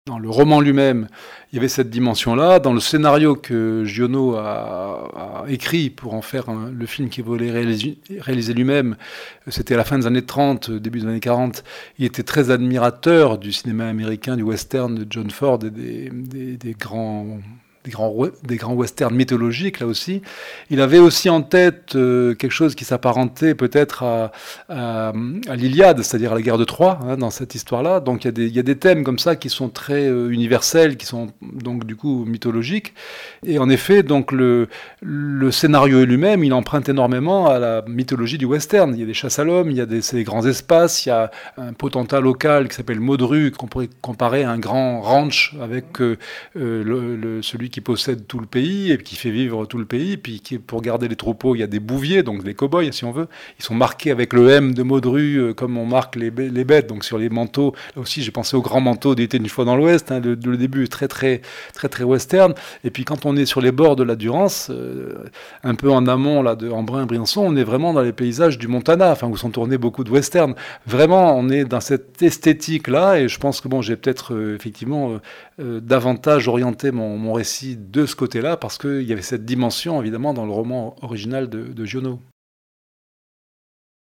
dans le roman lui-même, il y avait cette dimension-là. Dans le scénario que Giono a écrit pour en faire le film qu'il voulait réaliser lui-même, c'était à la fin des années 30, début des années 40, il était très admirateur du cinéma américain, du western de John Ford et des grands westerns mythologiques, là aussi. Il avait aussi en tête quelque chose qui s'apparentait peut-être à l'Iliade, c'est-à-dire à la guerre de Troie, hein, dans cette histoire-là. Donc il y a des thèmes comme ça qui sont très universels, qui sont donc du coup mythologiques. Et en effet, donc le scénario lui-même, il emprunte énormément à la mythologie du western. Il y a des chasses à l'homme, il y a ces grands espaces, il y a un potentat local qui s'appelle Modru, qu'on pourrait comparer à un grand ranch avec celui qui possède tout le pays et qui fait vivre tout le pays. Puis pour garder les troupeaux, il y a des bouviers, donc des cow-boys si on veut. Ils sont marqués avec le M de Modru, comme on marque les bêtes. Donc sur les manteaux, là aussi j'ai pensé au grand manteau d'été une fois dans l'Ouest. Hein, le début est très western. Et puis quand on est sur les bords de la Durance, un peu en amont là de Embrun-Briançon, on est vraiment dans les paysages du Montana, enfin où sont tournés beaucoup de westerns. Vraiment, on est dans cette esthétique là, et je pense que bon, j'ai peut-être effectivement davantage orienté mon récit de ce côté-là, parce qu'il y avait cette dimension, évidemment, dans le roman original de Giono.